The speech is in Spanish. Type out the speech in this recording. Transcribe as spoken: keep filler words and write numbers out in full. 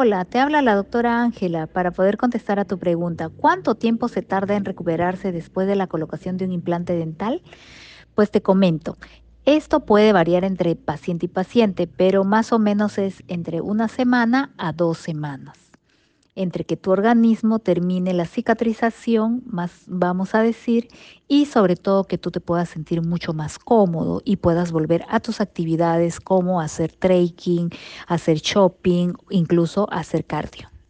Hola, te habla la doctora Ángela para poder contestar a tu pregunta. ¿Cuánto tiempo se tarda en recuperarse después de la colocación de un implante dental? Pues te comento, esto puede variar entre paciente y paciente, pero más o menos es entre una semana a dos semanas. Entre que tu organismo termine la cicatrización, más vamos a decir, y sobre todo que tú te puedas sentir mucho más cómodo y puedas volver a tus actividades como hacer trekking, hacer shopping, incluso hacer cardio.